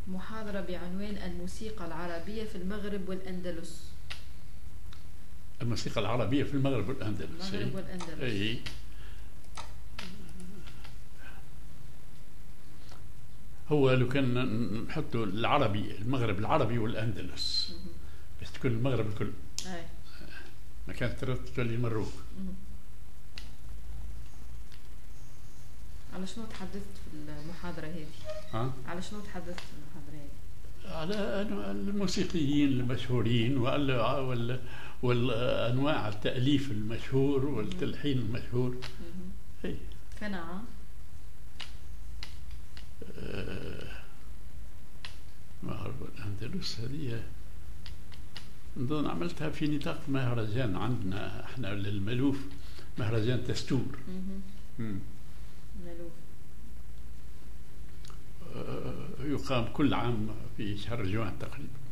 محاضرة بعنوان الموسيقى العربية في المغرب والأندلس. الموسيقى العربية في المغرب والأندلس. المغرب والأندلس. أي. هو لو كان نحطوا العربي، المغرب العربي والأندلس بس تكون المغرب الكل. أي. ما كانت تولي المروك. على شنو تحدثت في المحاضرة هذه؟ على شنو تحدثت في المحاضرة هذه؟ على الموسيقيين المشهورين والأنواع التأليف المشهور والتلحين المشهور. أي. كنعم. المغرب والأندلس هذه نظن عملتها في نطاق مهرجان عندنا احنا للملوف، مهرجان تستور. ملوف. يقام كل عام في شهر جوان تقريبا.